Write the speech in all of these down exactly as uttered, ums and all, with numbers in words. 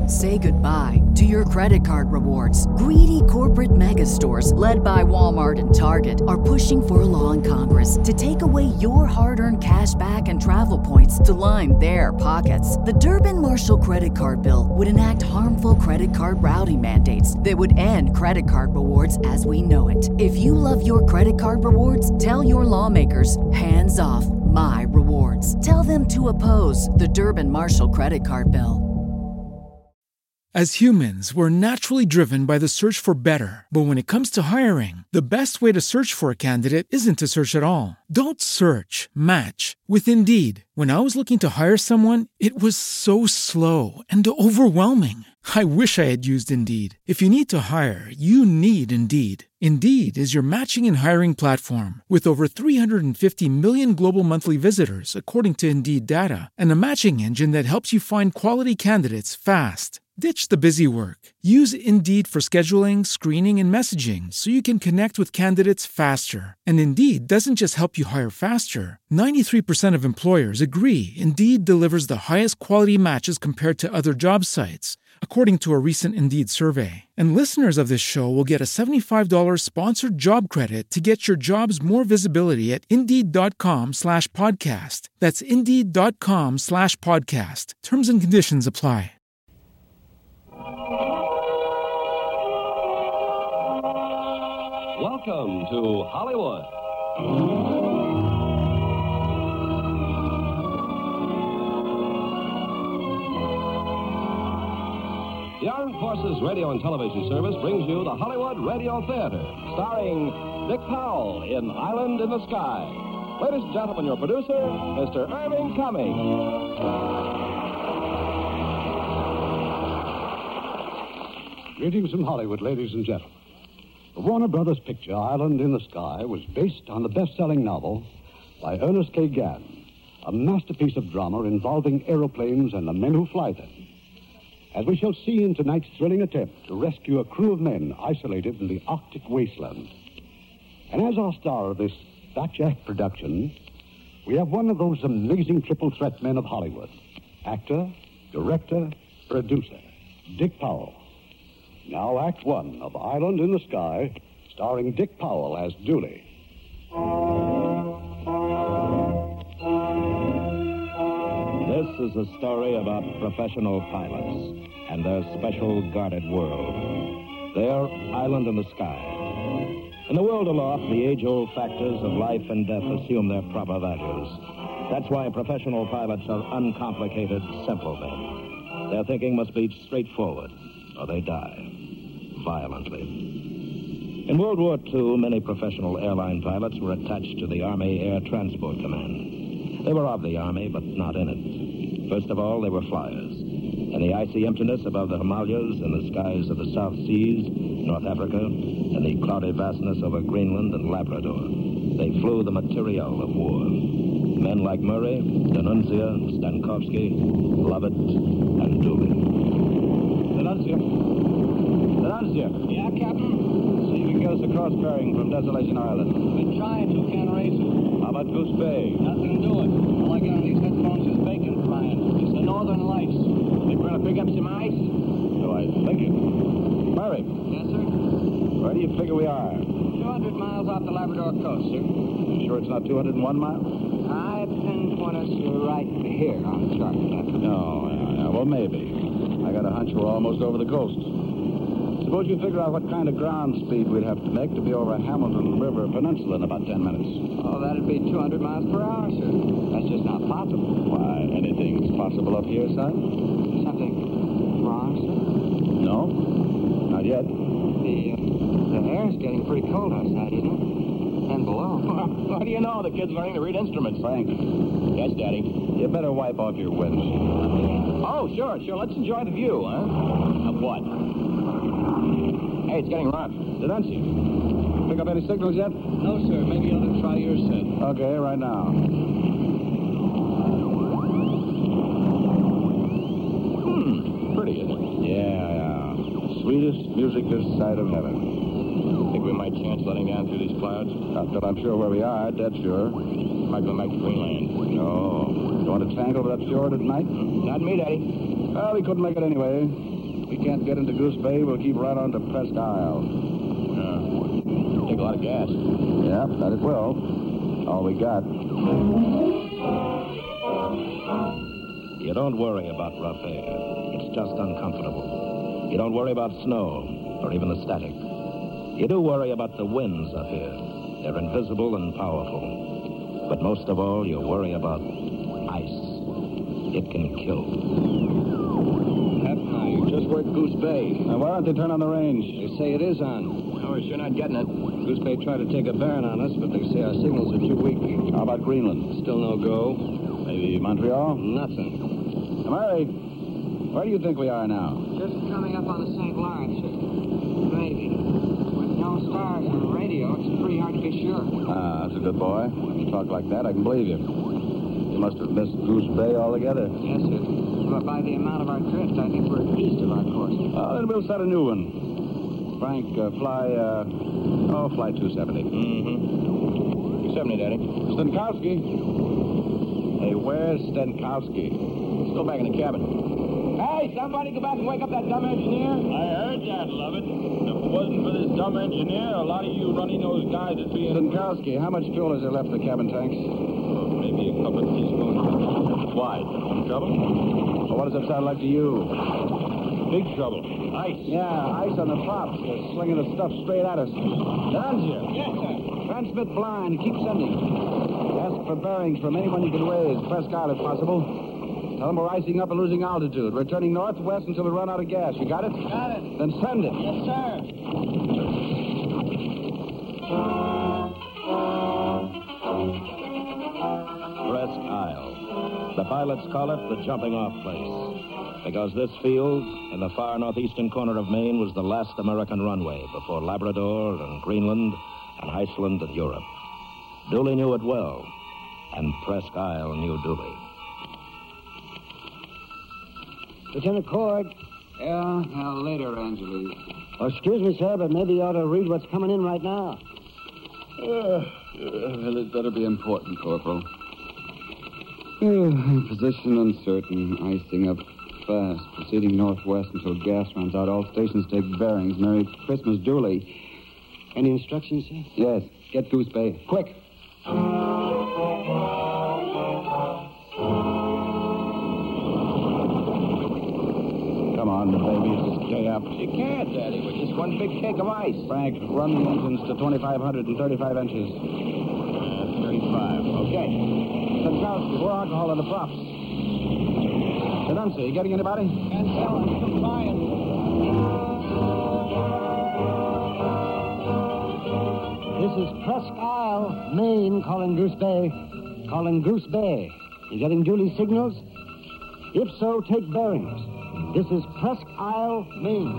Say goodbye to your credit card rewards. Greedy corporate mega stores, led by Walmart and Target, are pushing for a law in Congress to take away your hard-earned cash back and travel points to line their pockets. The Durbin-Marshall credit card bill would enact harmful credit card routing mandates that would end credit card rewards as we know it. If you love your credit card rewards, tell your lawmakers, hands off my rewards. Tell them to oppose the Durbin-Marshall credit card bill. As humans, we're naturally driven by the search for better. But when it comes to hiring, the best way to search for a candidate isn't to search at all. Don't search, match with Indeed. When I was looking to hire someone, it was so slow and overwhelming. I wish I had used Indeed. If you need to hire, you need Indeed. Indeed is your matching and hiring platform with over three hundred fifty million global monthly visitors, according to Indeed data, and a matching engine that helps you find quality candidates fast. Ditch the busy work. Use Indeed for scheduling, screening, and messaging so you can connect with candidates faster. And Indeed doesn't just help you hire faster. ninety-three percent of employers agree Indeed delivers the highest quality matches compared to other job sites, according to a recent Indeed survey. And listeners of this show will get a seventy-five dollars sponsored job credit to get your jobs more visibility at Indeed.com slash podcast. That's Indeed.com slash podcast. Terms and conditions apply. Welcome to Hollywood. The Armed Forces Radio and Television Service brings you the Hollywood Radio Theater, starring Dick Powell in Island in the Sky. Ladies and gentlemen, your producer, Mister Irving Cummings. Greetings from Hollywood, ladies and gentlemen. The Warner Brothers picture, Island in the Sky, was based on the best-selling novel by Ernest K. Gann, a masterpiece of drama involving aeroplanes and the men who fly them, as we shall see in tonight's thrilling attempt to rescue a crew of men isolated in the Arctic wasteland. And as our star of this Batjack production, we have one of those amazing triple threat men of Hollywood, actor, director, producer, Dick Powell. Now, Act One of Island in the Sky, starring Dick Powell as Dooley. This is a story about professional pilots and their special guarded world. Their island in the sky. In the world aloft, the age-old factors of life and death assume their proper values. That's why professional pilots are uncomplicated, simple men. Their thinking must be straightforward, or they die. Violently. In World War Two, many professional airline pilots were attached to the Army Air Transport Command. They were of the Army, but not in it. First of all, they were flyers. In the icy emptiness above the Himalayas and the skies of the South Seas, North Africa, and the cloudy vastness over Greenland and Labrador, they flew the materiel of war. Men like Murray, D'Annunzio, Stankowski, Lovett, and Dooley. D'Annunzio. D'Annunzio. Yeah, Captain? See if we can get us a cross-bearing from Desolation Island. Been trying to, can't raise it. How about Goose Bay? Nothing doing. All I get on these headphones is bacon frying. It's the Northern Lights. They trying to pick up some ice? So I think it. Murray. Yes, sir? Where do you figure we are? two hundred miles off the Labrador coast, sir. You sure it's not two hundred one miles? I pinpoint us right here on the chart, Captain. No, yeah, yeah, well, maybe. I got a hunch we're almost over the coast. Suppose you figure out what kind of ground speed we'd have to make to be over Hamilton River Peninsula in about ten minutes. Oh, that'd be two hundred miles per hour, sir. That's just not possible. Why, anything's possible up here, son? Something wrong, sir? No, not yet. The, uh, the air's getting pretty cold outside, isn't it? And below. How do you know? The kid's learning to read instruments. Frank. Yes, Daddy. You better wipe off your windshield. Oh, sure, sure. Let's enjoy the view, huh? Of what? Hey, it's getting rough. D'Annunzio. Pick up any signals yet? No, sir. Maybe you ought to try your set. Okay, right now. Hmm. Pretty, isn't it? Yeah, yeah. Sweetest music this side of heaven. Think we might chance letting down through these clouds? Not that I'm sure where we are, dead sure. Might go back to Greenland. No. You want to tangle with that fjord at night? Not me, Daddy. Well, we couldn't make it anyway. If we can't get into Goose Bay, we'll keep right on to Presque Isle. Uh, take a lot of gas. Yeah, that it will. All we got. You don't worry about rough air. It's just uncomfortable. You don't worry about snow or even the static. You do worry about the winds up here. They're invisible and powerful. But most of all, you worry about ice. It can kill. Captain, I just worked Goose Bay. Now, why don't they turn on the range? They say it is on. Oh, we're sure not getting it. Goose Bay tried to take a bearing on us, but they say our signals are too weak. How about Greenland? Still no go. Maybe Montreal? Nothing. Mary, where do you think we are now? Just coming up on the Saint Lawrence. Maybe. With no stars or radio, it's pretty hard to be sure. Ah, that's a good boy. When you talk like that, I can believe you. You must have missed Goose Bay altogether. Yes, sir. But by the amount of our drift, I think we're east of our course. Well, then we'll set a new one. Frank, uh, fly, uh, oh, fly two seventy. Mm-hmm. two seventy, Daddy. Stenkowski. Hey, where's Stenkowski? Let's go back in the cabin. Hey, somebody go back and wake up that dumb engineer. I heard that, Lovett. If it wasn't for this dumb engineer, a lot of you running those guys would be in... Stenkowski, how much fuel is there left in the cabin tanks? Oh, maybe a couple of teaspoons. Why? In trouble? Well, what does it sound like to you? Big trouble. Ice. Yeah, ice on the props. They're slinging the stuff straight at us. Danzier. Yes, sir. Transmit blind. Keep sending. Ask for bearings from anyone you can raise. Presque Isle if possible. Tell them we're icing up and losing altitude. We're turning northwest until we run out of gas. You got it? Got it. Then send it. Yes, sir. Presque Isle. The pilots call it the jumping off place. Because this field, in the far northeastern corner of Maine, was the last American runway before Labrador and Greenland and Iceland and Europe. Dooley knew it well, and Presque Isle knew Dooley. Lieutenant Cord. Yeah, now later, Angeles. Oh, excuse me, sir, but maybe you ought to read what's coming in right now. Uh, uh, well, it better be important, Corporal. Uh, position uncertain. Icing up fast. Proceeding northwest until gas runs out. All stations take bearings. Merry Christmas, Dooley. Any instructions, sir? Yes. Get Goose Bay. Quick. Come on, the baby. Just stay up. You can't, Daddy. We're just one big cake of ice. Frank, run the engines to twenty-five hundred thirty-five inches. Uh, thirty-five. Okay. Stenkowski, more alcohol in the props. Denunzi, you getting anybody? Can't tell. I'm still trying. This is Presque Isle, Maine, calling Goose Bay. Calling Goose Bay. You getting Dooley signals? If so, take bearings. This is Presque Isle, Maine.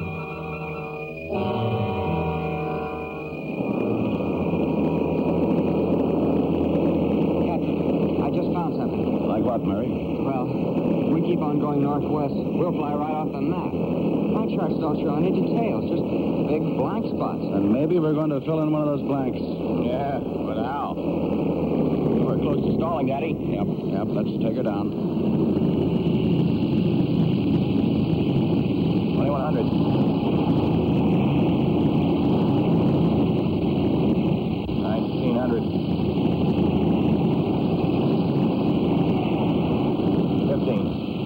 Captain, I just found something. Like what, Murray? Well, if we keep on going northwest, we'll fly right off the map. My charts don't show any details, just big blank spots. And maybe we're going to fill in one of those blanks. Yeah, but how? We're close to stalling, Daddy. Yep, yep, let's take her down. twenty-one hundred. nineteen hundred. fifteen.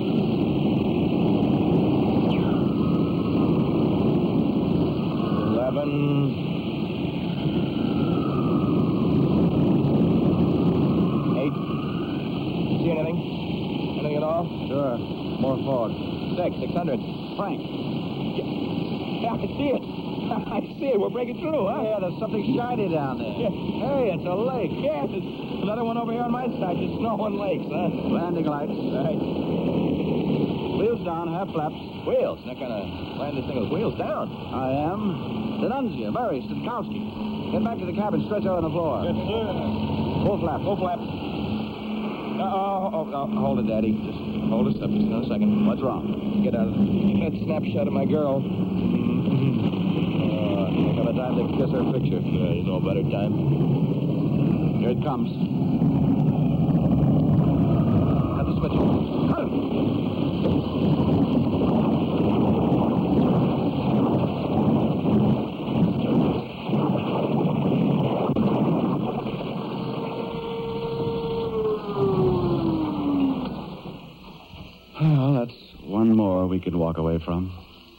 eleven. See anything? Anything at all? Sure. More fog. Six, six hundred. Frank. Yeah, I see it. I see it. We're breaking through, huh? Yeah, there's something shiny down there. Yeah. Hey, it's a lake. Yes, it's another one over here on my side. Just snow and lakes, huh? Landing lights. Right. Wheels down, half flaps. Wheels. Not gonna land this thing with wheels down. I am. Denunzia, Murray, Stenkowski. Get back to the cabin. Stretch out on the floor. Yes, sir. Full flap. Full flap. Uh, oh, oh, oh, hold it, Daddy. Just hold us up just another second. What's wrong? Get out of that snapshot of my girl. Uh, think of a time to kiss her picture. Uh, there's no better time. Here it comes. Cut the switch. Cut it. could walk away from.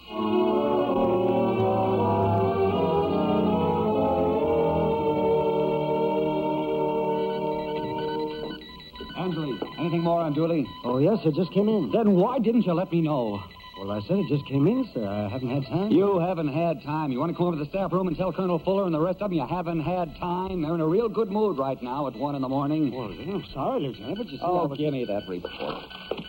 Ansley, anything more on Dooley? Oh, yes, it just came in. Then why didn't you let me know? Well, I said it just came in, sir. I haven't had time. You haven't had time. You want to come over to the staff room and tell Colonel Fuller and the rest of them you haven't had time? They're in a real good mood right now at one in the morning. Well, I'm sorry, Lieutenant, but you see... Oh, I was... give me that report.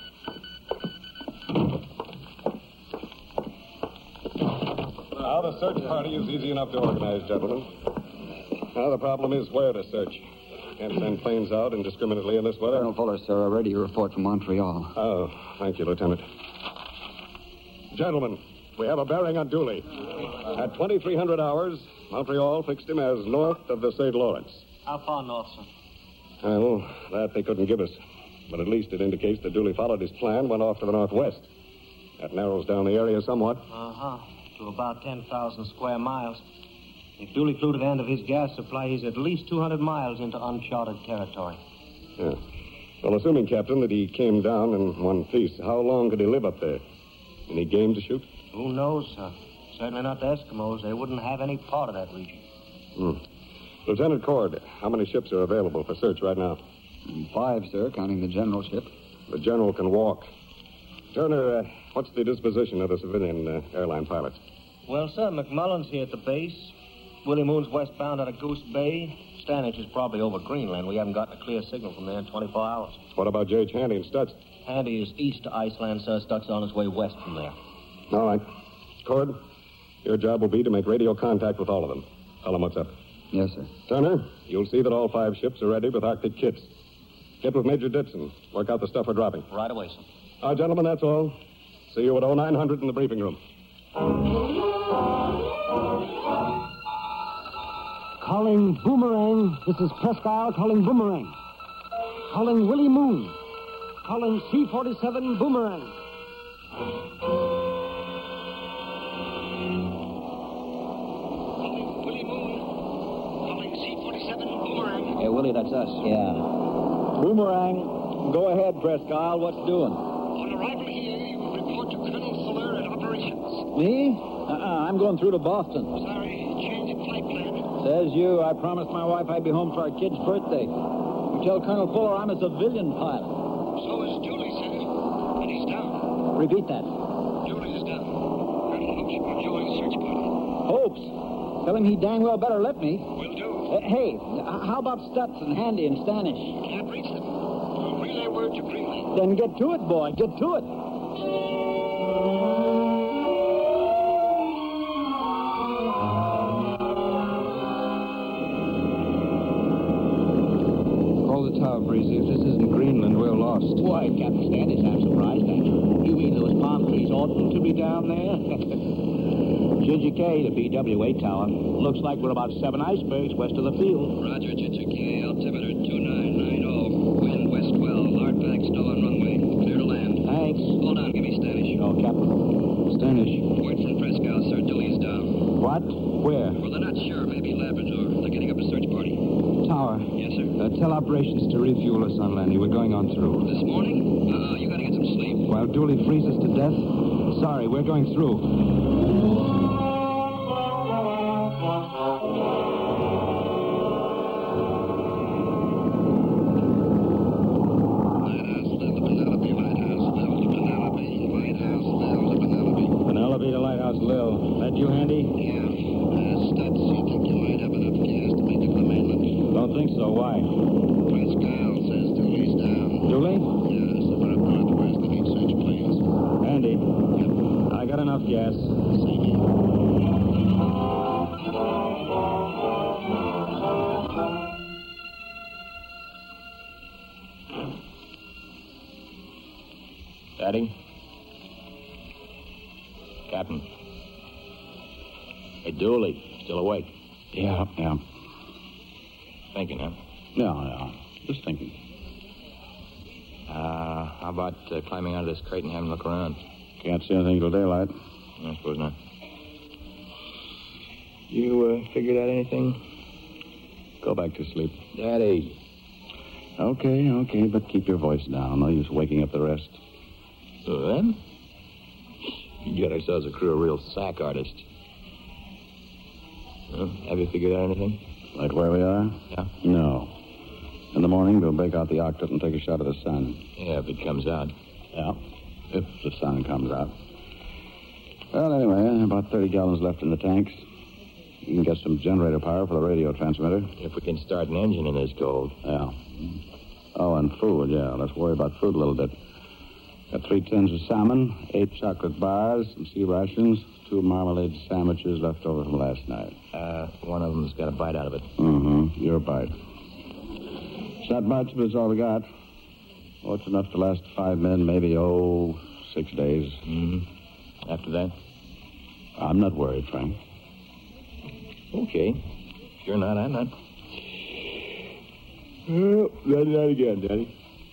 Now, the search party is easy enough to organize, gentlemen. Now, the problem is where to search. Can't send planes out indiscriminately in this weather. Colonel Fuller, sir, a ready report from Montreal. Oh, thank you, Lieutenant. Gentlemen, we have a bearing on Dooley. At twenty-three hundred hours, Montreal fixed him as north of the Saint Lawrence. How far north, sir? Well, that they couldn't give us. But at least it indicates that Dooley followed his plan, went off to the northwest. That narrows down the area somewhat. Uh-huh. To about ten thousand square miles. If Dooley flew to the end of his gas supply, he's at least two hundred miles into uncharted territory. Yeah. Well, assuming, Captain, that he came down in one piece, how long could he live up there? Any game to shoot? Who knows, sir? Certainly not the Eskimos. They wouldn't have any part of that region. Hmm. Lieutenant Cord, how many ships are available for search right now? Five, sir, counting the general ship. The general can walk. Turner, uh, what's the disposition of the civilian uh, airline pilots? Well, sir, McMullen's here at the base. Willie Moon's westbound out of Goose Bay. Stanage is probably over Greenland. We haven't gotten a clear signal from there in twenty-four hours. What about J H. Handy and Stutz? Handy is east to Iceland, sir. Stutz on his way west from there. All right. Cord, your job will be to make radio contact with all of them. Tell them what's up. Yes, sir. Turner, you'll see that all five ships are ready with Arctic kits. Get with Major Ditson. Work out the stuff we're dropping. Right away, sir. All right, gentlemen, that's all. See you at oh nine hundred in the briefing room. Calling Boomerang. This is Presque Isle calling Boomerang. Calling Willie Moon. Calling C forty-seven Boomerang. Calling Willie Moon. Calling C forty-seven Boomerang. Hey, Willie, that's us. Yeah. Boomerang, go ahead, Presque Isle. What's doing? On arrival here, you will report to Colonel Fuller at operations. Me? Uh-uh, I'm going through to Boston. Sorry, change of flight plan. Says you. I promised my wife I'd be home for our kid's birthday. You tell Colonel Fuller I'm a civilian pilot. So is Dooley, sir. And he's down. Repeat that. Dooley is down. Colonel hopes you can join the search party. Hopes? Tell him he dang well better let me. Will do. Uh, hey, h- how about Stutz and Handy and Stanish? Can't reach them. We'll relay word to Greenland. Then get to it, boy. Get to it. Tower, Breezy. If this isn't Greenland, we're lost. Why, Captain Standish, I'm surprised at you. You mean those palm trees oughtn't to be down there? J J K, the B W A tower. Looks like we're about seven icebergs west of the field. Roger, J J K. Altimeter two nine nine oh. Wind west twelve. Hard pack, still on runway. Clear to land. Thanks. Hold on, give me Stanish. Oh, Captain. Stanish. Word from Presque Isle, sir. Dooley is down. What? Where? Well, they're not sure. Maybe Labrador. They're getting up a search party. Tower. Yes, sir. Uh, tell operations to refuel us on landing. We're going on through. This morning? Uh-uh. You gotta get some sleep. While Dooley freezes to death? Sorry, we're going through. Penelope to Lighthouse Lil. That you, Handy? Yeah. Uh, Stutz, you think you might have enough gas to make it to the mainland? Don't think so. Why? Presque Isle says Dooley's down. Dooley? Yes, they're up northwest. They need search planes. Handy? Yep. I got enough gas. Thank you. Daddy? Captain. Hey, Dooley. Still awake? Yeah, yeah. Thinking, huh? Yeah, yeah. Just thinking. Uh, how about uh, climbing out of this crate and having a look around? Can't see anything till daylight. I suppose not. You uh, figured out anything? Go back to sleep. Daddy. Okay, okay, but keep your voice down. No use waking up the rest. So then? We got ourselves a crew of real sack artists. Well, have you figured out anything? Right where we are? Yeah. No. In the morning, we'll break out the octet and take a shot at the sun. Yeah, if it comes out. Yeah, if the sun comes out. Well, anyway, about thirty gallons left in the tanks. You can get some generator power for the radio transmitter. If we can start an engine in this cold. Yeah. Oh, and food, yeah. Let's worry about food a little bit. Got three tins of salmon, eight chocolate bars, some sea rations, two marmalade sandwiches left over from last night. Uh, one of them's got a bite out of it. Mm-hmm. Your bite. It's not much, but it's all we got. Oh, it's enough to last five men, maybe, oh, six days. Mm-hmm. After that? I'm not worried, Frank. Okay. If you're not, I'm not. Oh, that, that again, Daddy.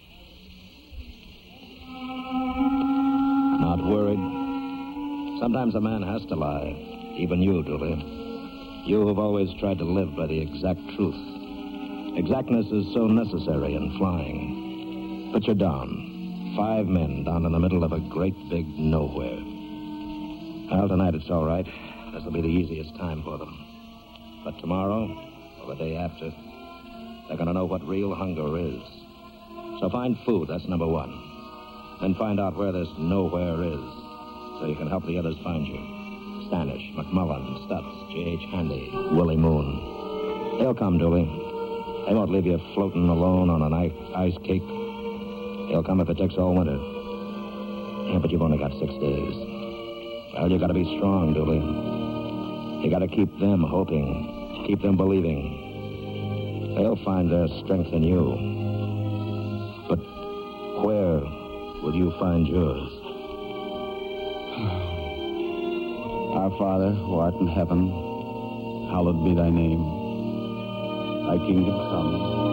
Not worried. Sometimes a man has to lie. Even you, Dooley. You have always tried to live by the exact truth. Exactness is so necessary in flying. But you're down. Five men down in the middle of a great big nowhere. Well, tonight it's all right. This'll be the easiest time for them. But tomorrow, or the day after, they're going to know what real hunger is. So find food, that's number one. Then find out where this nowhere is, so you can help the others find you. Stanish, McMullen, Stutz, J H. Handy, Willie Moon. They'll come, Dooley. They won't leave you floating alone on an ice, ice cake. They'll come if it takes all winter. Yeah, but you've only got six days. Well, you got to be strong, Dooley. You got to keep them hoping, keep them believing. They'll find their strength in you. But where will you find yours? Our Father, who art in heaven, hallowed be thy name. Thy kingdom come.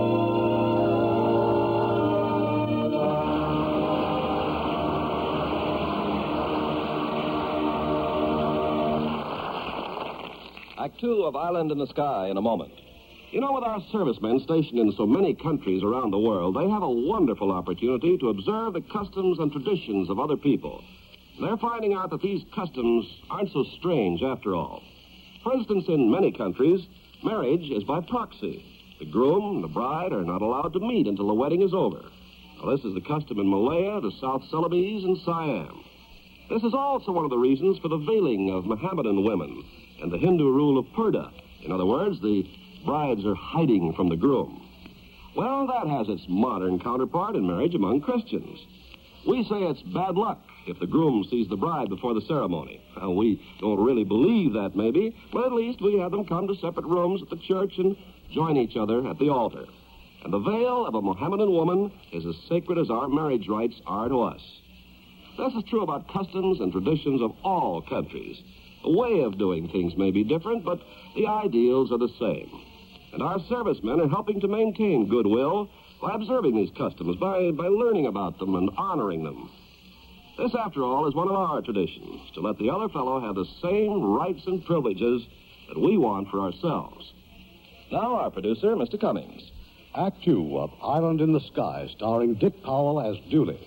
Act two of Island in the Sky in a moment. You know, with our servicemen stationed in so many countries around the world, they have a wonderful opportunity to observe the customs and traditions of other people. They're finding out that these customs aren't so strange after all. For instance, in many countries, marriage is by proxy. The groom and the bride are not allowed to meet until the wedding is over. Now, this is the custom in Malaya, the South Celebes, and Siam. This is also one of the reasons for the veiling of Mohammedan women and the Hindu rule of purdah. In other words, the brides are hiding from the groom. Well, that has its modern counterpart in marriage among Christians. We say it's bad luck if the groom sees the bride before the ceremony. Well, we don't really believe that, maybe, but at least we have them come to separate rooms at the church and join each other at the altar. And the veil of a Mohammedan woman is as sacred as our marriage rights are to us. This is true about customs and traditions of all countries. The way of doing things may be different, but the ideals are the same. And our servicemen are helping to maintain goodwill by observing these customs, by, by learning about them and honoring them. This, after all, is one of our traditions, to let the other fellow have the same rights and privileges that we want for ourselves. Now, our producer, Mister Cummings. Act two of Island in the Sky, starring Dick Powell as Dooley.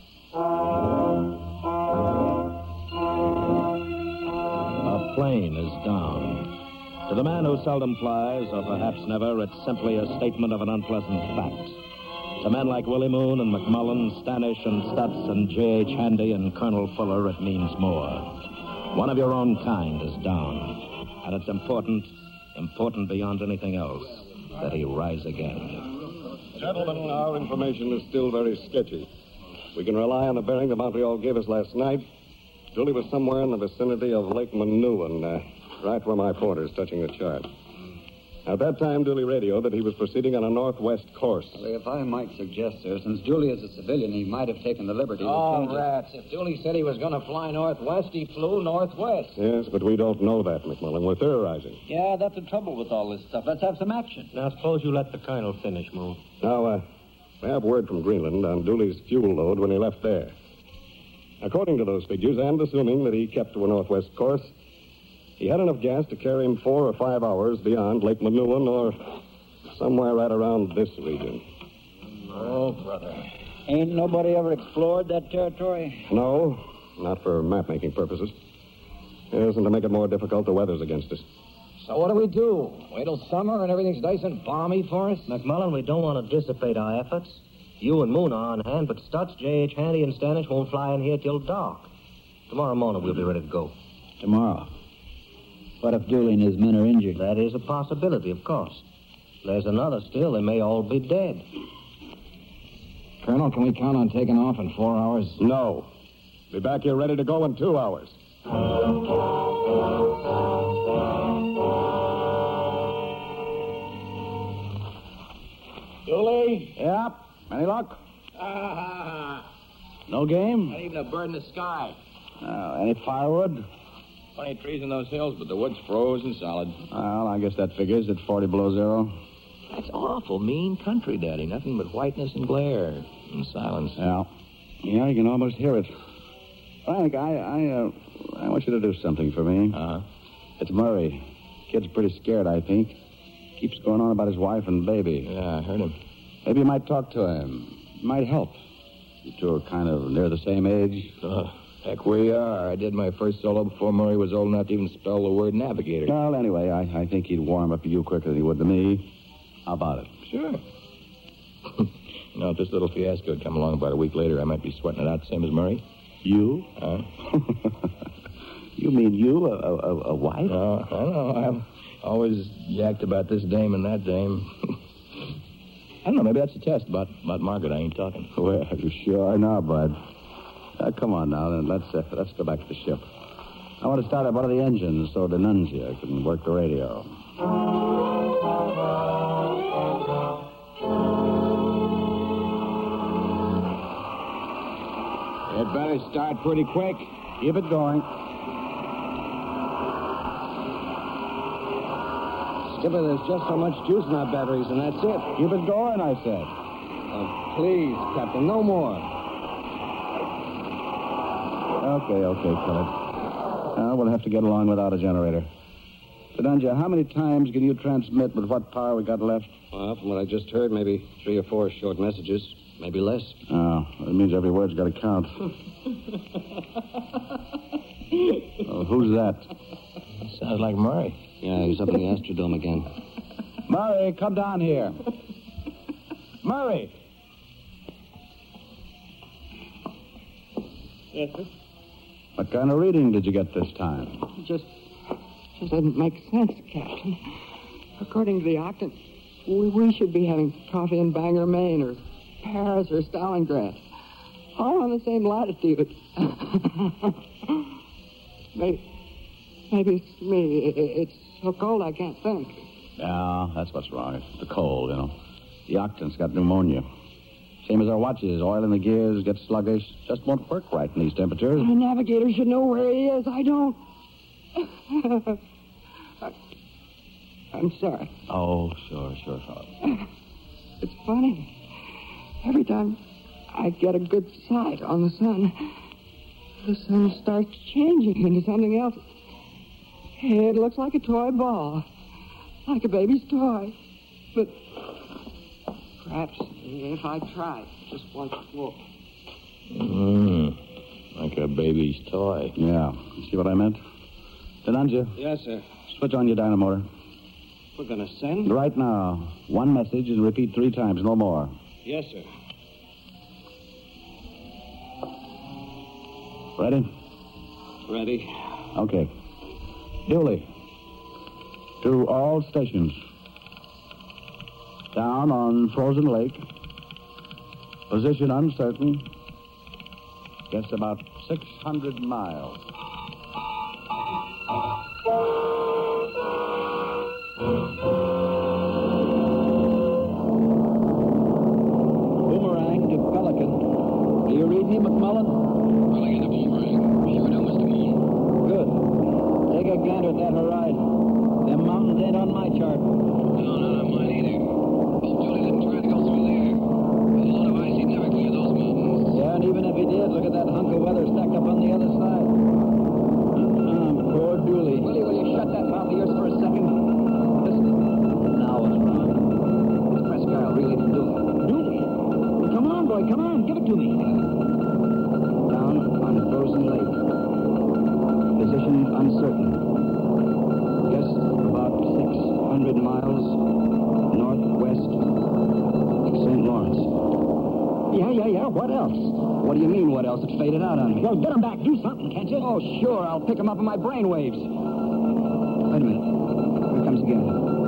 A plane is down. To the man who seldom flies, or perhaps never, it's simply a statement of an unpleasant fact. To men like Willie Moon and McMullen, Stanish and Stutz and J H. Handy and Colonel Fuller, it means more. One of your own kind is down. And it's important, important beyond anything else, that he rise again. Gentlemen, our information is still very sketchy. We can rely on the bearing that Montreal gave us last night. Dooley was somewhere in the vicinity of Lake Manouan, uh, right where my pointer's touching the chart. At that time, Dooley radioed that he was proceeding on a northwest course. Well, if I might suggest, sir, since Dooley is a civilian, he might have taken the liberty Oh, to change rats. If Dooley said he was going to fly northwest, he flew northwest. Yes, but we don't know that, McMullen. We're theorizing. Yeah, that's the trouble with all this stuff. Let's have some action. Now, suppose you let the colonel finish, Moon. Now, uh, we have word from Greenland on Dooley's fuel load when he left there. According to those figures, and assuming that he kept to a northwest course, he had enough gas to carry him four or five hours beyond Lake Manouan or somewhere right around this region. Oh, brother. Ain't nobody ever explored that territory? No, not for map-making purposes. Yes, and to make it more difficult, the weather's against us. So what do we do? Wait till summer and everything's nice and balmy for us? McMullen, we don't want to dissipate our efforts. You and Moon are on hand, but Stutz, J H. Handy, and Stanich won't fly in here till dark. Tomorrow morning we'll be ready to go. Tomorrow? What if Dooley and his men are injured? That is a possibility, of course. There's another still. They may all be dead. Colonel, can we count on taking off in four hours? No. Be back here ready to go in two hours. Dooley? Yep. Any luck? Ah, No game? not even a bird in the sky. Uh, any firewood? Plenty of trees in those hills, but the wood's frozen solid. Well, I guess that figures at forty below zero. That's awful mean country, Daddy. Nothing but whiteness and glare and silence. Yeah. Yeah, you can almost hear it. Frank, I I, uh, I want you to do something for me. Uh-huh. It's Murray. Kid's pretty scared, I think. Keeps going on about his wife and baby. Yeah, I heard him. Maybe you might talk to him. It might help. You two are kind of near the same age. Oh, heck, we are. I did my first solo before Murray was old enough to even spell the word navigator. Well, anyway, I, I think he'd warm up to you quicker than he would to me. How about it? Sure. You know, if this little fiasco had come along about a week later, I might be sweating it out the same as Murray. You? Huh? You mean you, a, a, a wife? No, I know. I'm always yacked about this dame and that dame. I don't know, maybe that's a test about, about Margaret. I ain't talking. Well, you sure are now, Bud. Uh, come on now, then. Let's, uh, let's go back to the ship. I want to start up one of the engines so Denunzia can work the radio. It better start pretty quick. Keep it going. Skipper, there's just so much juice in our batteries, and that's it. Keep it going, I said. Oh, please, Captain, no more. Okay, okay, Philip. Uh, we'll have to get along without a generator. Denunzia, how many times can you transmit with what power we got left? Well, from what I just heard, maybe three or four short messages. Maybe less. Oh, that means every word's got to count. Oh, who's that? Sounds like Murray. Yeah, he's up in the Astrodome again. Murray, come down here. Murray! Yes, sir? What kind of reading did you get this time? Just, just doesn't make sense, Captain. According to the octant, we, we should be having coffee in Bangor, Maine, or Paris, or Stalingrad. All on the same latitude. maybe, maybe it's me. It, it's so cold I can't think. Yeah, that's what's wrong. It's the cold, you know. The octant's got pneumonia. Same as our watches. Oil in the gears, get sluggish. Just won't work right in these temperatures. The navigator should know where he is. I don't. I, I'm sorry. Oh, sure, sure, sure. It's funny. Every time I get a good sight on the sun, the sun starts changing into something else. It looks like a toy ball. Like a baby's toy. But perhaps if I try just once more. Mm, like a baby's toy. Yeah. You see what I meant? Denunzia. Yes, sir. Switch on your dynamotor. We're going to send? Right now. One message and repeat three times, no more. Yes, sir. Ready? Ready. Okay. Dooley. To all stations. Down on Frozen Lake. Position uncertain. Guess about six hundred miles. Boomerang to Pelican. Do you read me, McMullen? Pelican to Boomerang. Sure do, Mister Moon. Good. Take a gander at that horizon. Them mountains ain't on my chart. No, not on mine either. Hope Julie didn't try to go through there. With a load of ice, he'd never clear those mountains. Yeah, and even if he did, look at that hunk of weather stacked up on the other side. Uh-uh, poor Dooley. Willie, will you shut that mouth of yours for a second? Listen. Now what's wrong? This Presque Isle really didn't do it. Dooley? Come on, boy, come on. Give it to me. Down on Frozen Lake. Position uncertain. Guess about six hundred miles northwest of Saint Lawrence. Yeah, yeah, yeah. What else? What do you mean, what else? It faded out on me. Well, get him back. Do something, can't you? Oh, sure. I'll pick him up in my brainwaves. Wait a minute. Here comes again.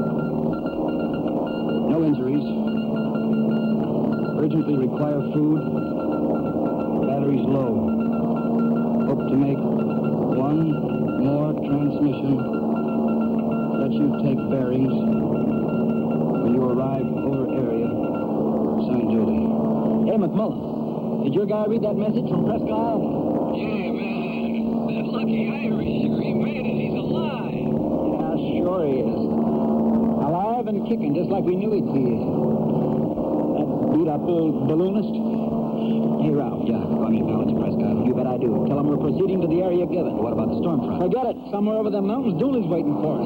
No injuries. Urgently require food. Batteries low. Hope to make one more transmission. Let you take bearings when you arrive over area. Signed, Julie. Hey, McMullen, did your guy read that message from Presque Isle? Yeah, man. That lucky Irisher, he made it. He's alive. Yeah, sure he is. Alive and kicking, just like we knew he'd be. That beat-up old balloonist. Hey, Ralph. Yeah, you want me to balance Presque Isle? You bet I do. Tell him we're proceeding to the area given. What about the storm front? Forget it. Somewhere over the mountains, Dooley's waiting for us.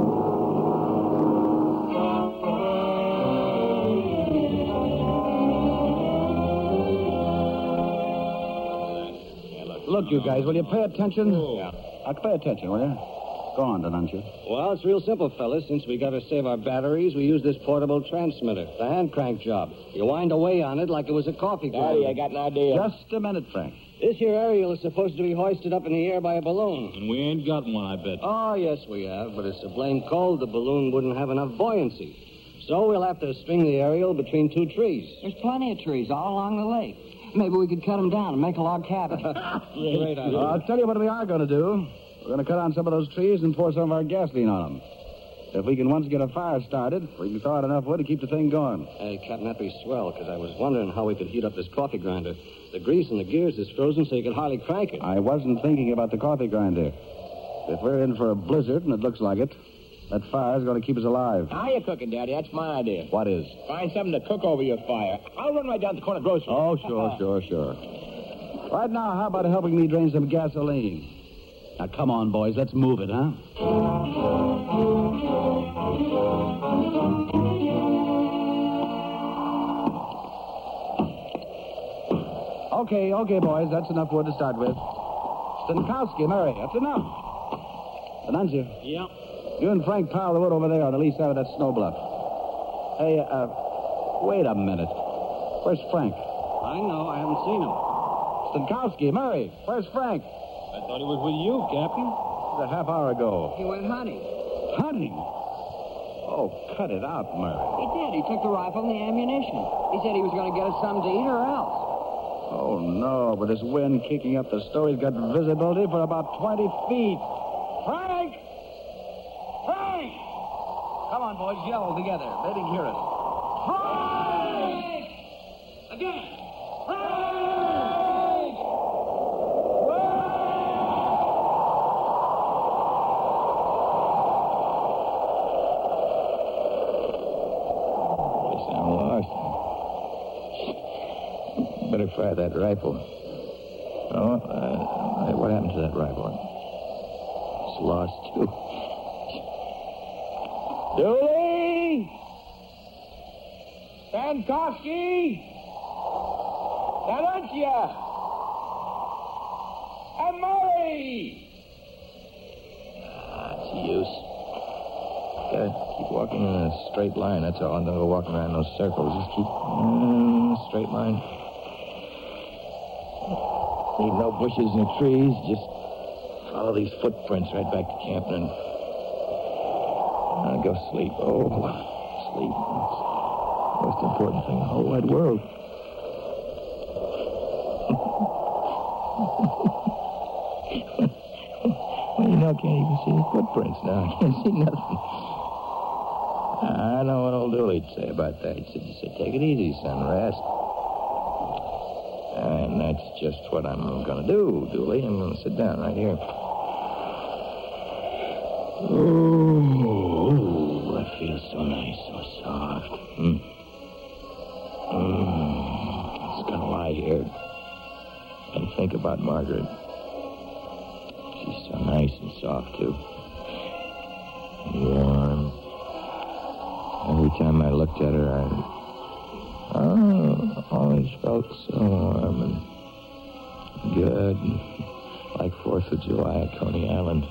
Look, you guys, will you pay attention? Yeah. Uh, pay attention, will you? Go on, don't you? Well, it's real simple, fellas. Since we got to save our batteries, we use this portable transmitter. The hand crank job. You wind away on it like it was a coffee grinder. Daddy, I got an idea. Just a minute, Frank. This here aerial is supposed to be hoisted up in the air by a balloon. And we ain't got one, I bet. Oh, yes, we have. But it's so blame cold, the balloon wouldn't have enough buoyancy. So we'll have to string the aerial between two trees. There's plenty of trees all along the lake. Maybe we could cut them down and make a log cabin. Great idea. I'll tell you what we are going to do. We're going to cut on some of those trees and pour some of our gasoline on them. If we can once get a fire started, we can throw out enough wood to keep the thing going. Hey, Captain, that'd be swell, because I was wondering how we could heat up this coffee grinder. The grease in the gears is frozen, so you could hardly crank it. I wasn't thinking about the coffee grinder. If we're in for a blizzard, and it looks like it, that fire's going to keep us alive. How you cooking, Daddy? That's my idea. What is? Find something to cook over your fire. I'll run right down to the corner grocery. Oh, sure, sure, sure. Right now, how about helping me drain some gasoline? Now, come on, boys. Let's move it, huh? Okay, okay, boys. That's enough wood to start with. Stankowski, Murray, that's enough. Anuncio. Yeah. You and Frank pile the wood over there on the lee side of that snow bluff. Hey, uh, wait a minute. Where's Frank? I know. I haven't seen him. Stankowski, Murray, where's Frank? I thought he was with you, Captain. A half hour ago. He went hunting. Hunting? Oh, cut it out, Murray. He did. He took the rifle and the ammunition. He said he was going to get us something to eat or else. Oh, no, but this wind kicking up the snow, he's got visibility for about twenty feet. Frank! Frank! Come on, boys, yell together. Let him hear us. Frank! Again! Frank! Better fire that rifle. Oh, uh, what happened to that rifle? It's lost, too. Dooley! Stankowski! Valencia! And Murray! Ah, it's the use. Gotta keep walking in a straight line, that's all. Don't go walking around those circles. Just keep mm, straight line. Need no bushes, no trees. Just follow these footprints right back to camp and I'll go sleep. Oh, sleep. It's the most important thing in the whole wide world. Well, you know, I can't even see the footprints now. I can't see nothing. I know what old Dooley'd say about that. He'd say, he'd say, take it easy, son. Rest. And that's just what I'm going to do, Dooley. I'm going to sit down right here. Oh, that feels so nice, so soft. Mm. Mm. Just going to lie here and think about Margaret. She's so nice and soft, too. Warm. Every time I looked at her, I... Oh, always felt so warm and good. And Like Fourth of July at Coney Island.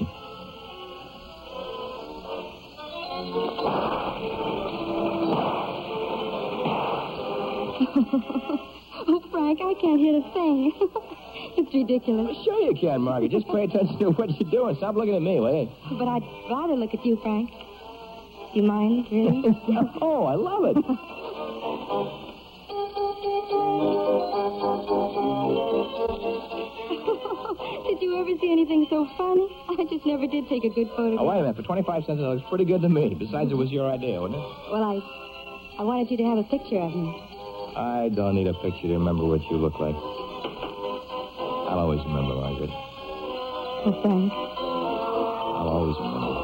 Oh, Frank, I can't hear a thing. It's ridiculous. Sure you can, Margaret. Just pay attention to what you're doing. Stop looking at me, will you? But I'd rather look at you, Frank. Do you mind, really? Oh, I love it. Did you ever see anything so funny? I just never did take a good photograph. Oh, wait a minute. For twenty-five cents, it looks pretty good to me. Besides, it was your idea, wasn't it? Well, I... I wanted you to have a picture of me. I don't need a picture to remember what you look like. I'll always remember, Margaret. Oh, Frank. I'll always remember.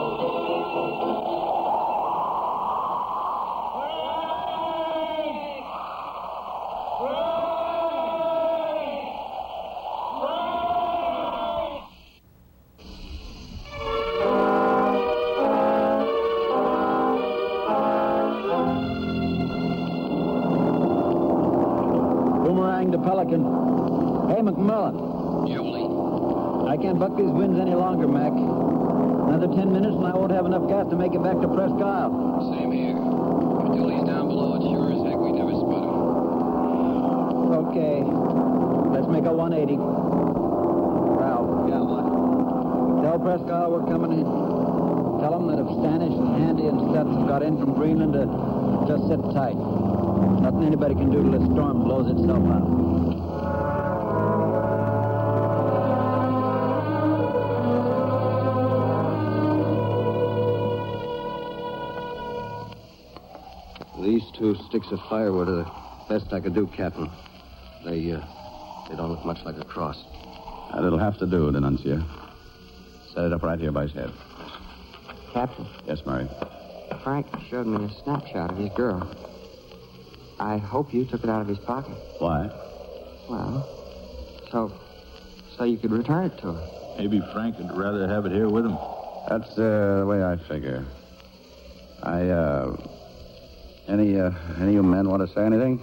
Boomerang to Pelican. Hey, McMullen. I can't buck these winds any longer, Mac. Another ten minutes and I won't have enough gas to make it back to Presque Isle. Same here. If Dooley's down below, it sure as heck we never spot him. Okay. Let's make a one eighty. Ralph. Yeah, what? Tell Presque Isle we're coming in. Tell them that if Stanish and Handy and Seth have got in from Greenland, to just sit tight. Nothing anybody can do till this storm blows itself out. These two sticks of firewood are the best I could do, Captain. They, uh, they don't look much like a cross. That'll have to do, Denuncia. Set it up right here by his head. Captain, Yes, Murray. Frank showed me a snapshot of his girl. I hope you took it out of his pocket. Why? Well, so, so you could return it to her. Maybe Frank would rather have it here with him. That's uh, the way I figure. I, uh... Any, uh, any of you men want to say anything?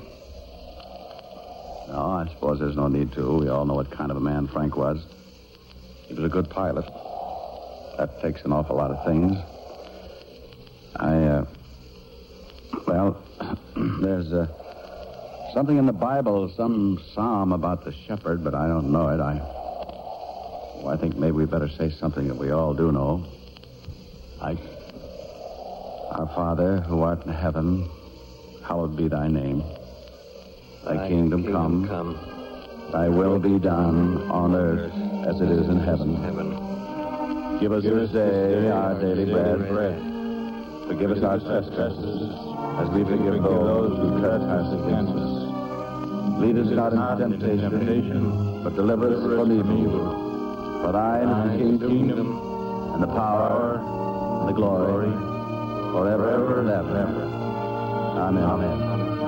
No, I suppose there's no need to. We all know what kind of a man Frank was. He was a good pilot. That takes an awful lot of things. I, uh... Well, there's, uh... something in the Bible, some psalm about the shepherd, but I don't know it. I... Well, I think maybe we better say something that we all do know. Like... Our Father, who art in heaven, hallowed be thy name. Thy, thy kingdom, kingdom come. come. Thy will be done on earth as it is in heaven. heaven. Give us Give this day, day our daily bread. bread. Forgive us our trespasses as we forgive those who trespass against us. Lead us not into temptation, but deliver us from evil. For thine is the kingdom, and the power, and the glory, forever and ever. Amen. Amen.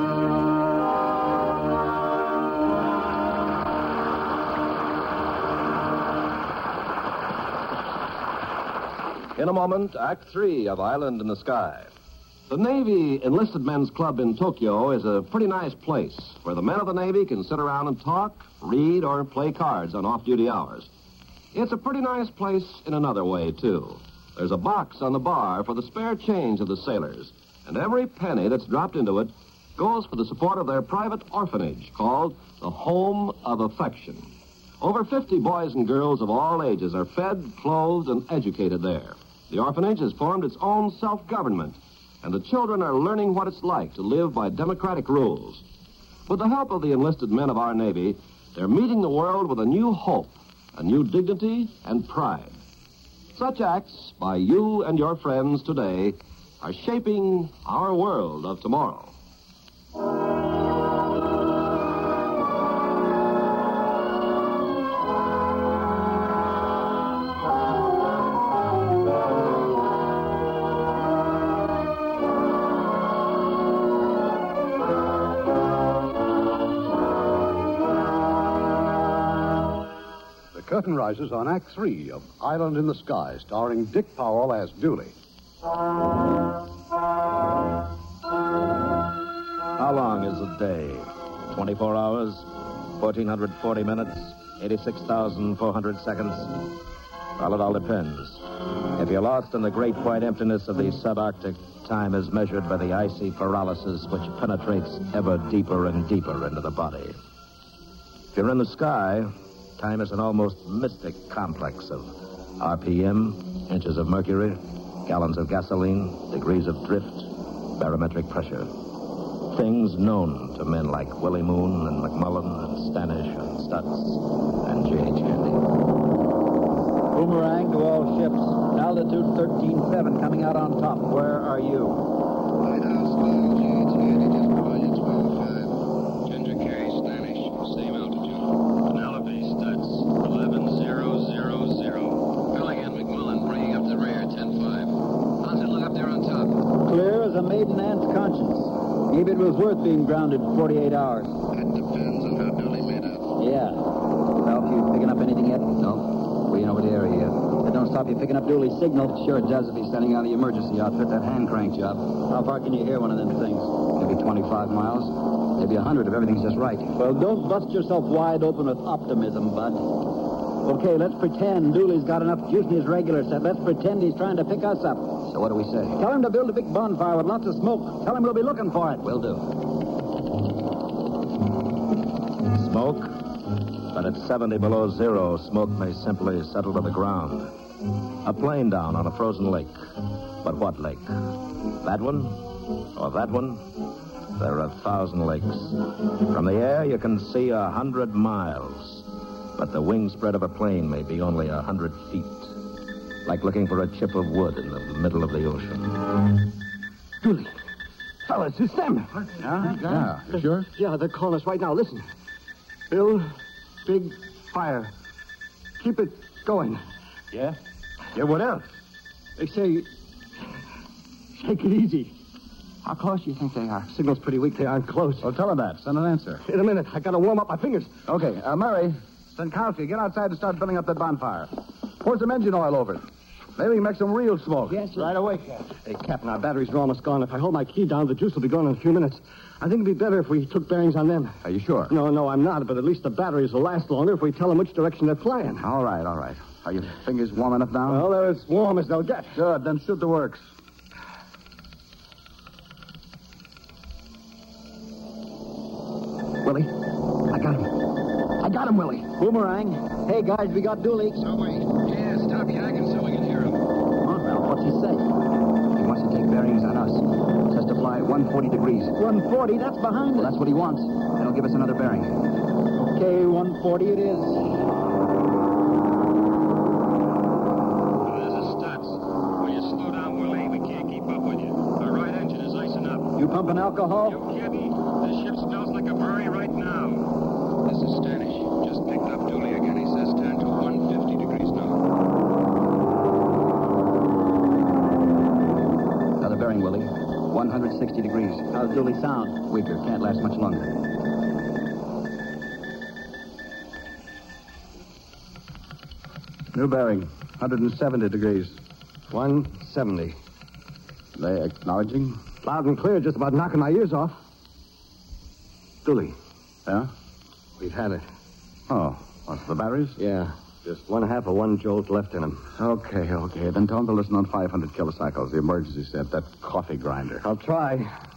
In a moment, Act Three of Island in the Sky. The Navy Enlisted Men's Club in Tokyo is a pretty nice place where the men of the Navy can sit around and talk, read, or play cards on off-duty hours. It's a pretty nice place in another way, too. There's a box on the bar for the spare change of the sailors, and every penny that's dropped into it goes for the support of their private orphanage called the Home of Affection. Over fifty boys and girls of all ages are fed, clothed, and educated there. The orphanage has formed its own self-government, and the children are learning what it's like to live by democratic rules. With the help of the enlisted men of our Navy, they're meeting the world with a new hope, a new dignity, and pride. Such acts by you and your friends today are shaping our world of tomorrow. The curtain rises on Act Three of Island in the Sky, starring Dick Powell as Dooley. How long is a day? twenty-four hours? fourteen forty minutes? eighty-six thousand four hundred seconds? Well, it all depends. If you're lost in the great white emptiness of the subarctic, time is measured by the icy paralysis which penetrates ever deeper and deeper into the body. If you're in the sky, time is an almost mystic complex of R P M, inches of mercury, gallons of gasoline, degrees of drift, barometric pressure. Things known to men like Willie Moon and McMullen and Stanish and Stutz and J H. Handy. Boomerang to all ships. Altitude thirteen seven coming out on top. Where are you? Lighthouse Lounge, J H. Handy, just below you, twelve five. Ginger Carey, Stanish, same altitude. Penelope, Stutz, eleven zero zero zero. Milligan, McMullen, bringing up the rear, ten five. How's it look up there on top? Clear as a maiden ant's conscience. Maybe it was worth being grounded forty-eight hours. That depends on how Dooley made out. Yeah. Ralph, you picking up anything yet? No. We ain't over the area yet. That don't stop you picking up Dooley's signal. Sure it does if he's sending out the emergency outfit, that hand crank job. How far can you hear one of them things? Maybe twenty-five miles. Maybe a hundred if everything's just right. Well, don't bust yourself wide open with optimism, Bud. Okay, let's pretend Dooley's got enough juice in his regular set. Let's pretend he's trying to pick us up. So what do we say? Tell him to build a big bonfire with lots of smoke. Tell him we'll be looking for it. Will do. Smoke? But at seventy below zero, smoke may simply settle to the ground. A plane down on a frozen lake. But what lake? That one? Or that one? There are a thousand lakes. From the air, you can see a hundred miles. But the wingspread of a plane may be only a hundred feet. Like looking for a chip of wood in the middle of the ocean. Dooley. Fellas, it's them. Yeah? Yeah. You sure? Yeah, they're calling us right now. Listen. Build big fire. Keep it going. Yeah? Yeah, what else? They say, take it easy. How close do you think they are? Signal's pretty weak. They aren't close. Well, tell them that. Send an answer. In a minute. I gotta warm up my fingers. Okay. Uh, Murray, Stankowski, get outside and start building up that bonfire. Pour some engine oil over it. Maybe we can make some real smoke. Yes, sir. Right away, Captain. Hey, Captain, our batteries are almost gone. If I hold my key down, the juice will be gone in a few minutes. I think it'd be better if we took bearings on them. Are you sure? No, no, I'm not. But at least the batteries will last longer if we tell them which direction they're flying. All right, all right. Are your fingers warm enough now? Well, they're as warm as they'll get. Good. Then shoot the works. Willie, I got him. I got him, Willie. Boomerang. Hey, guys, we got Dooley. So wait. Yeah, stop yakking so we can hear him. Huh, Ralph, what's he say? He wants to take bearings on us. Says to fly one forty degrees. one forty, that's behind Well, us. that's what he wants. That'll give us another bearing. Okay, one forty it is. This is Stutz. Will you slow down, Willie? We can't keep up with you. Our right engine is icing up. You pumping alcohol? You kidding? This ship smells like a brewery right now. This is Stanish. Just picked up Dooley again. He says turn to one fifty degrees now. Another bearing, Willie. one sixty degrees. How's Dooley sound? Weaker. Can't last much longer. New bearing. one seventy degrees. one seventy. They acknowledging? Loud and clear, just about knocking my ears off. Dooley, Yeah? we've had it. Oh, what's the batteries? Yeah, just one half of one jolt left in them. Okay, okay. Then tell them to listen on five hundred kilocycles, the emergency set, that coffee grinder. I'll try.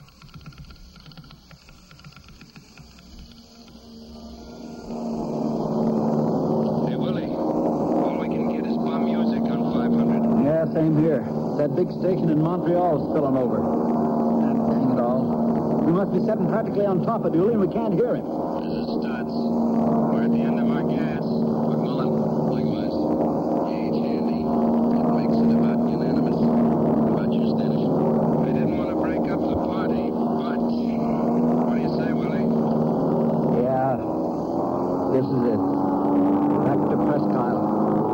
Hey, Willie. All we can get is bomb music on five hundred. Yeah, same here. That big station in Montreal's spilling over. Ah, dang it all. We must be sitting practically on top of Dooley and we can't hear him. This is Stutz. We're at the end of our gas. McMullen, likewise. J H. Handy. It makes it about unanimous. How about you, Stanish? I didn't want to break up the party, but... What do you say, Willie? Yeah, this is it. Back to Presque Isle.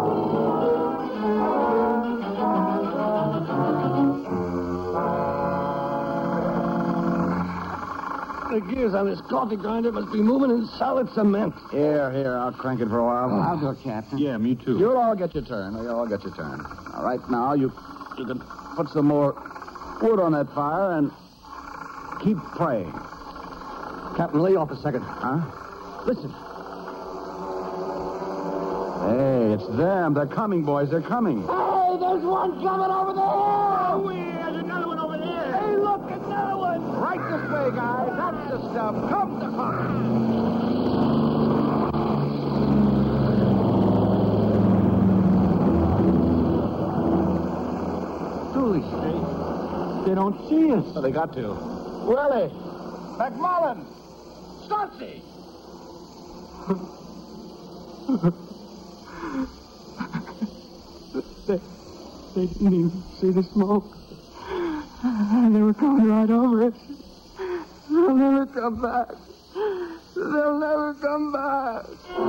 The gears on this coffee grinder must be moving in solid cement. Here, here, I'll crank it for a while. I'll do it, Captain. Yeah, me too. You'll all get your turn. You'll all get your turn. All right, now you you can put some more wood on that fire and keep praying. Captain, lay off a second. Huh? Listen. Hey, it's them. They're coming, boys. They're coming. Hey, there's one coming over the hill! Oh, there's another one over there. Hey, look, another one! Right this way, guys. That's the stuff. Come to fire. Dooley, they, they don't see us. Oh, they got to. Willie! McMullen! Stuntzy! they, they didn't even see the smoke. They were coming right over us. They'll never come back. They'll never come back.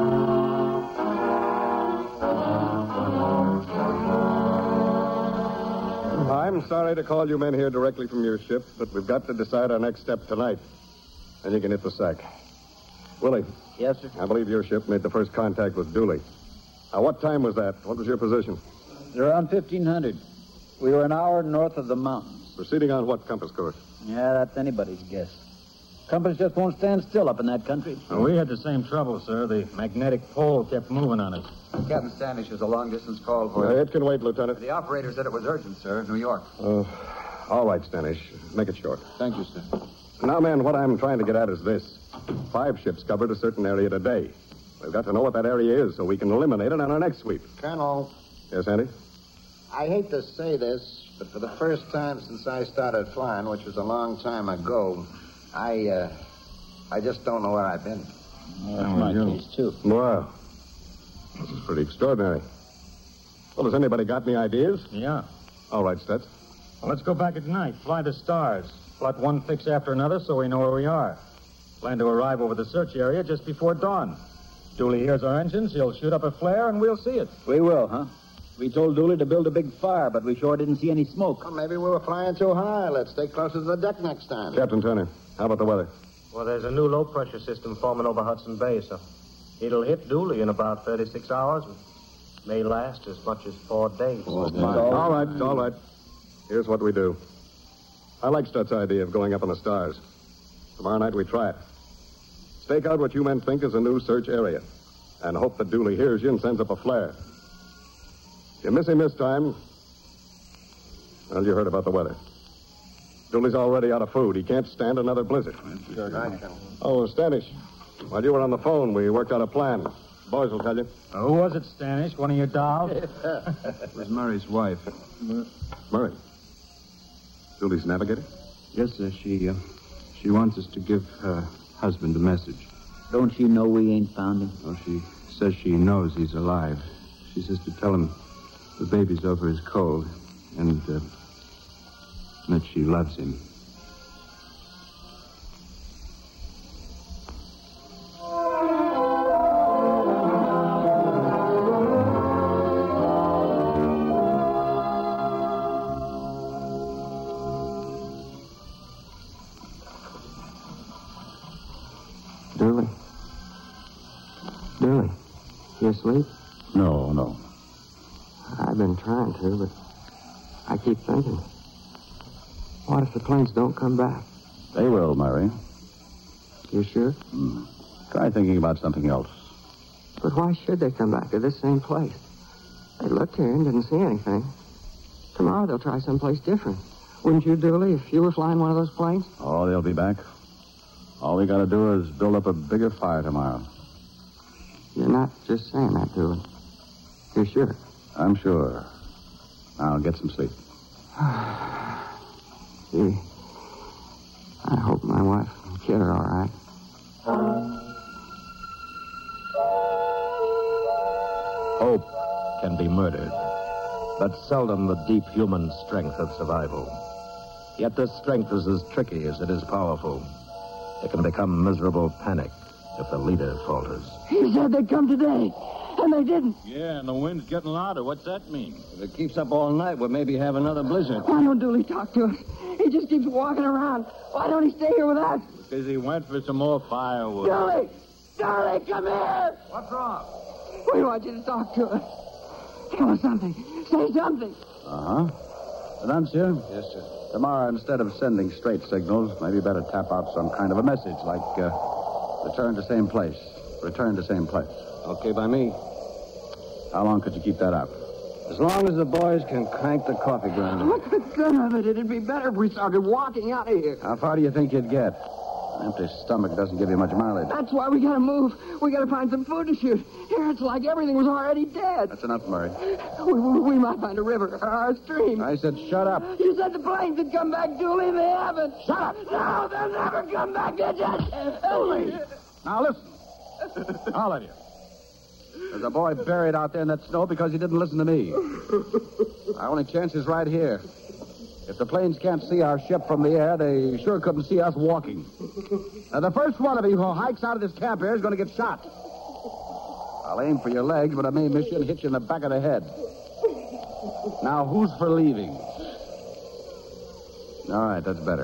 I'm sorry to call you men here directly from your ship, but we've got to decide our next step tonight. And you can hit the sack. Willie. Yes, sir? I believe your ship made the first contact with Dooley. Now, what time was that? What was your position? Around fifteen hundred. We were an hour north of the mountains. Proceeding on what compass course? Yeah, that's anybody's guess. Compass just won't stand still up in that country. Well, we had the same trouble, sir. The magnetic pole kept moving on us. Captain Standish has a long-distance call for Uh, it can wait, Lieutenant. The operator said it was urgent, sir. New York. Uh, all right, Stanish. Make it short. Thank you, sir. Now, men, what I'm trying to get at is this. Five ships covered a certain area today. We've got to know what that area is so we can eliminate it on our next sweep. Colonel, Yes, Andy? I hate to say this, but for the first time since I started flying, which was a long time ago, I, uh, I just don't know where I've been. Well, that's my case, too. Wow. This is pretty extraordinary. Well, has anybody got any ideas? Yeah. All right, Stutz. Well, let's go back at night. Fly the stars. Plot one fix after another so we know where we are. Plan to arrive over the search area just before dawn. Dooley hears our engines, he'll shoot up a flare, and we'll see it. We will, huh? We told Dooley to build a big fire, but we sure didn't see any smoke. Well, maybe we were flying too high. Let's stay closer to the deck next time. Captain Turner, how about the weather? Well, there's a new low-pressure system forming over Hudson Bay, so it'll hit Dooley in about thirty-six hours. May last as much as four days. Oh, all right, all right. Here's what we do. I like Stutz's idea of going up in the stars. Tomorrow night we try it. Stake out what you men think is a new search area. And hope that Dooley hears you and sends up a flare. If you miss him this time, well, you heard about the weather. Dooley's already out of food. He can't stand another blizzard. Oh, Stanish, while you were on the phone, we worked out a plan. Boys will tell you. Uh, who was it, Stanish? One of your dolls? It was Murray's wife. Murray. Dooley's navigator? Yes, sir. She, uh, she wants us to give her husband a message. Don't she know we ain't found him? Oh, she says she knows he's alive. She says to tell him the baby's over his cold and uh, that she loves him. Dooley. Dooley, you asleep? No, no. I've been trying to, but I keep thinking. What if the planes don't come back? They will, Murray. You sure? Hmm. Try thinking about something else. But why should they come back to this same place? They looked here and didn't see anything. Tomorrow they'll try someplace different. Wouldn't you, Dooley, if you were flying one of those planes? Oh, they'll be back. All we gotta do is build up a bigger fire tomorrow. You're not just saying that, Dooley. You're sure? I'm sure. Now, get some sleep. Gee, I hope my wife and kid are all right. Hope can be murdered, but seldom the deep human strength of survival. Yet this strength is as tricky as it is powerful. It can become miserable panic if the leader falters. He said they'd come today, and they didn't. Yeah, and the wind's getting louder. What's that mean? If it keeps up all night, we'll maybe have another blizzard. Why don't Dooley talk to us? He just keeps walking around. Why don't he stay here with us? Because he went for some more firewood. Dooley! Dooley, come here! What's wrong? We want you to talk to us. Tell us something. Say something. Uh-huh. Annuncia? Yes, sir. Tomorrow, instead of sending straight signals, maybe better tap out some kind of a message, like, uh, return to same place. Return to same place. Okay by me. How long could you keep that up? As long as the boys can crank the coffee grinder. What's the good of it? It'd be better if we started walking out of here. How far do you think you'd get? An empty stomach doesn't give you much mileage. That's why we gotta move. We gotta find some food to shoot. Here, it's like everything was already dead. That's enough, Murray. We, we, we might find a river or a stream. I said shut up. You said the planes would come back, Dooley. They haven't. Shut up. No, they'll never come back. They're just... Dooley. Now listen. All of you. There's a boy buried out there in that snow because he didn't listen to me. Our only chance is right here. If the planes can't see our ship from the air, they sure couldn't see us walking. Now, the first one of you who hikes out of this camp here is going to get shot. I'll aim for your legs, but I may miss you and hit you in the back of the head. Now, who's for leaving? All right, that's better.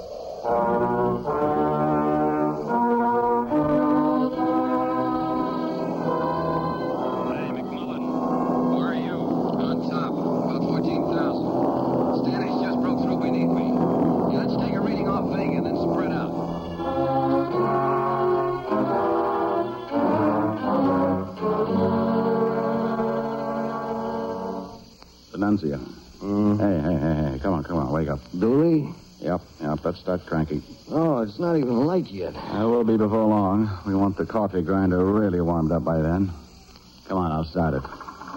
Nunzio. Mm. Hey, hey, hey, hey, come on, come on, wake up. Dooley? Yep, yep, let's start cranking. Oh, it's not even light yet. I will be before long. We want the coffee grinder really warmed up by then. Come on, I'll start it.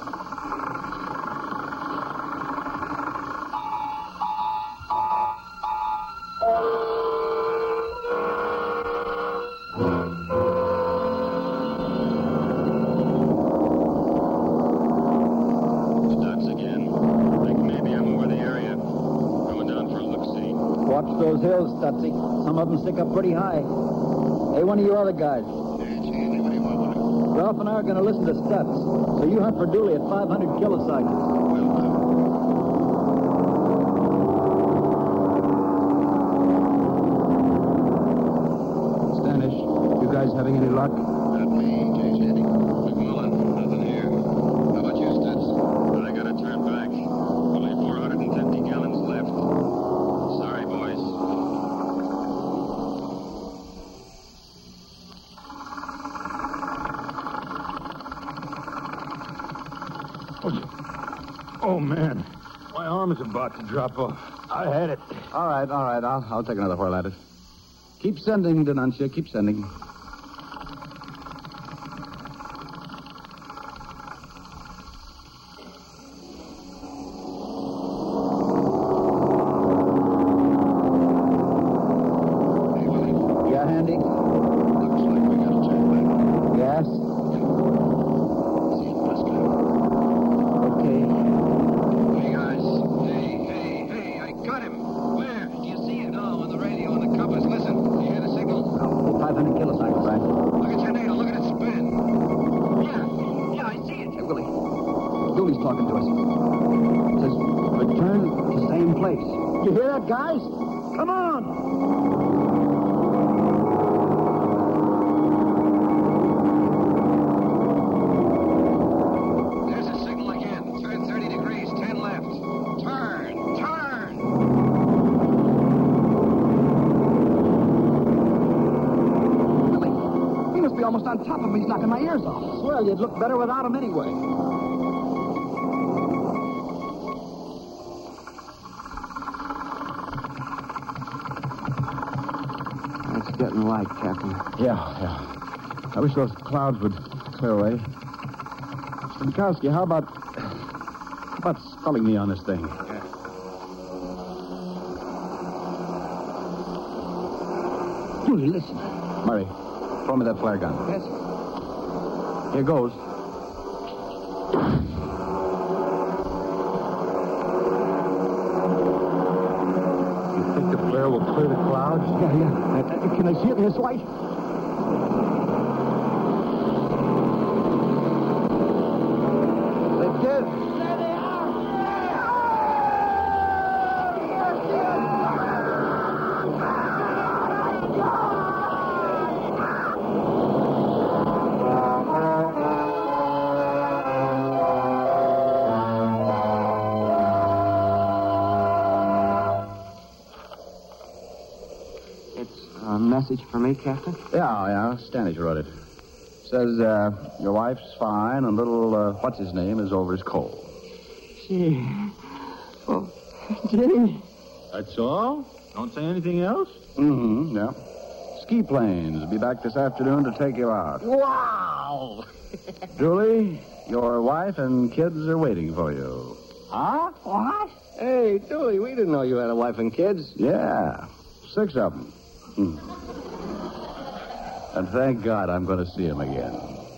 Those hills, Stutsy. Some of them stick up pretty high. Hey, one of you other guys. Ralph and I are going to listen to Stutz. So you hunt for Dooley at five hundred kilocycles. Stanish, you guys having any luck? Not me, J. Shandy. McMullen, nothing here. How about you, Stutz? I got to turn back. Only four hundred fifty gallons left. Sorry, boys. Oh, man. My arm is about to drop off. I had it. All right, all right. I'll, I'll take another whirl at it. Keep sending, Denuncia. Keep sending. You hear that, guys? Come on! There's a signal again. Turn thirty degrees, ten left. Turn, turn! Billy, he must be almost on top of me. He's knocking my ears off. Well, you'd look better without him anyway. Getting light, Captain. Yeah, yeah. I wish those clouds would clear away. Stankowski, how about... How about spelling me on this thing? Yeah. Dooley, listen. Murray, throw me that flare gun. Yes, sir. Here goes. You think the flare will clear the clouds? Yeah, yeah. Uh, uh, can I see it in this light? They did. There they are! It's a message for me, Captain? Yeah, yeah. Stanish wrote it. Says uh, your wife's fine and little, uh, what's-his-name is over his cold. Gee. Oh, Jenny. That's all? Don't say anything else? Mm-hmm, yeah. Ski planes will be back this afternoon to take you out. Wow! Julie, your wife and kids are waiting for you. Huh? What? Hey, Dooley, we didn't know you had a wife and kids. Yeah, six of them. Hmm. And thank God I'm going to see him again.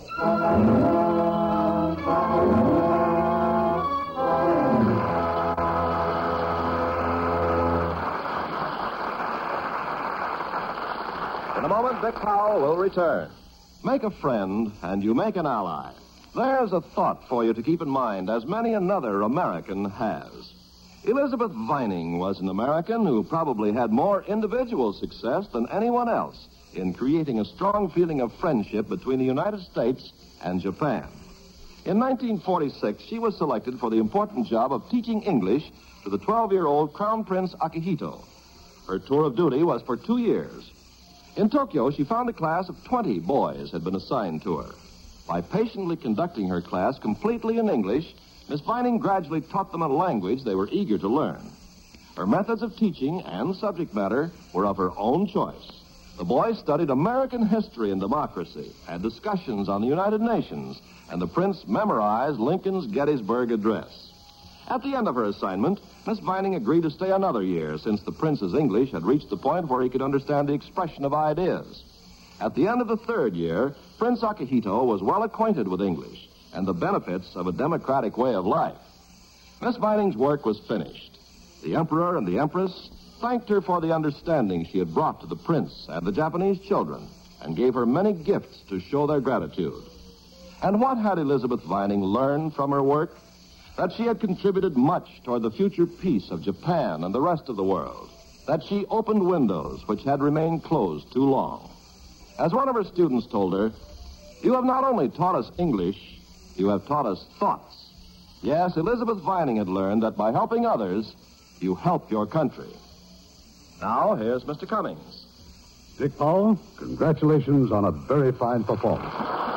In a moment, Dick Powell will return. Make a friend, and you make an ally. There's a thought for you to keep in mind, as many another American has. Elizabeth Vining was an American who probably had more individual success than anyone else in creating a strong feeling of friendship between the United States and Japan. In nineteen forty-six, she was selected for the important job of teaching English to the twelve-year-old Crown Prince Akihito. Her tour of duty was for two years. In Tokyo, she found a class of twenty boys had been assigned to her. By patiently conducting her class completely in English, Miss Vining gradually taught them a language they were eager to learn. Her methods of teaching and subject matter were of her own choice. The boys studied American history and democracy, had discussions on the United Nations, and the prince memorized Lincoln's Gettysburg Address. At the end of her assignment, Miss Vining agreed to stay another year, since the prince's English had reached the point where he could understand the expression of ideas. At the end of the third year, Prince Akihito was well acquainted with English and the benefits of a democratic way of life. Miss Vining's work was finished. The Emperor and the Empress thanked her for the understanding she had brought to the prince and the Japanese children, and gave her many gifts to show their gratitude. And what had Elizabeth Vining learned from her work? That she had contributed much toward the future peace of Japan and the rest of the world. That she opened windows which had remained closed too long. As one of her students told her, "You have not only taught us English, you have taught us thoughts." Yes, Elizabeth Vining had learned that by helping others, you help your country. Now, here's Mister Cummings. Dick Powell, congratulations on a very fine performance.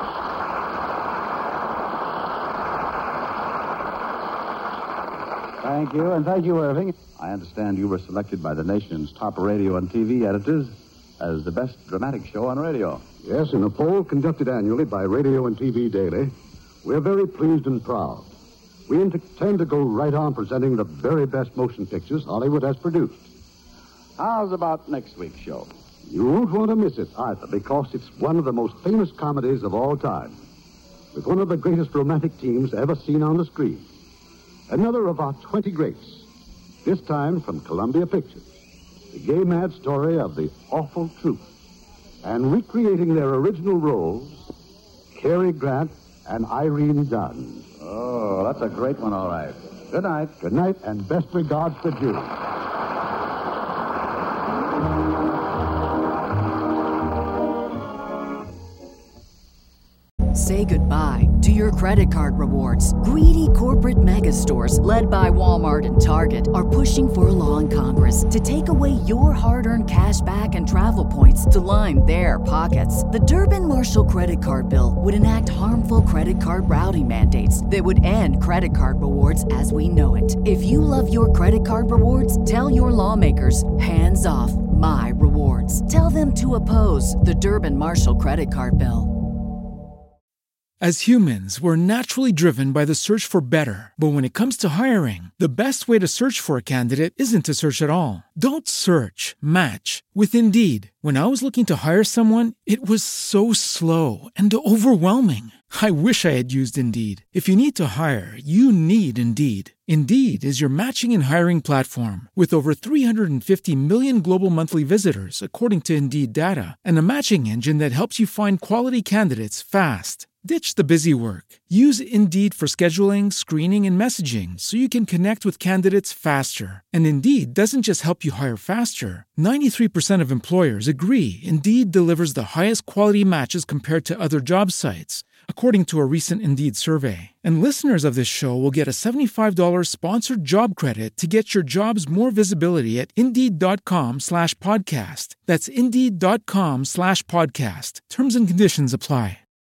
Thank you, and thank you, Irving. I understand you were selected by the nation's top radio and T V editors as the best dramatic show on radio. Yes, in a poll conducted annually by Radio and T V Daily, we're very pleased and proud. We intend to go right on presenting the very best motion pictures Hollywood has produced. How's about next week's show? You won't want to miss it either, because it's one of the most famous comedies of all time, with one of the greatest romantic teams ever seen on the screen. Another of our twenty greats, this time from Columbia Pictures. The gay-mad story of The Awful Truth. And recreating their original roles, Cary Grant and Irene Dunn. Oh, that's a great one, all right. Good night. Good night, and best regards to Julie. Say goodbye to your credit card rewards. Greedy corporate mega stores, led by Walmart and Target, are pushing for a law in Congress to take away your hard-earned cash back and travel points to line their pockets. The Durbin-Marshall credit card bill would enact harmful credit card routing mandates that would end credit card rewards as we know it. If you love your credit card rewards, tell your lawmakers, hands off my rewards. Tell them to oppose the Durbin-Marshall credit card bill. As humans, we're naturally driven by the search for better. But when it comes to hiring, the best way to search for a candidate isn't to search at all. Don't search, match with Indeed. When I was looking to hire someone, it was so slow and overwhelming. I wish I had used Indeed. If you need to hire, you need Indeed. Indeed is your matching and hiring platform with over three hundred fifty million global monthly visitors, according to Indeed data, and a matching engine that helps you find quality candidates fast. Ditch the busy work. Use Indeed for scheduling, screening, and messaging so you can connect with candidates faster. And Indeed doesn't just help you hire faster. ninety-three percent of employers agree Indeed delivers the highest quality matches compared to other job sites, according to a recent Indeed survey. And listeners of this show will get a seventy-five dollars sponsored job credit to get your jobs more visibility at Indeed.com slash podcast. That's Indeed.com slash podcast. Terms and conditions apply.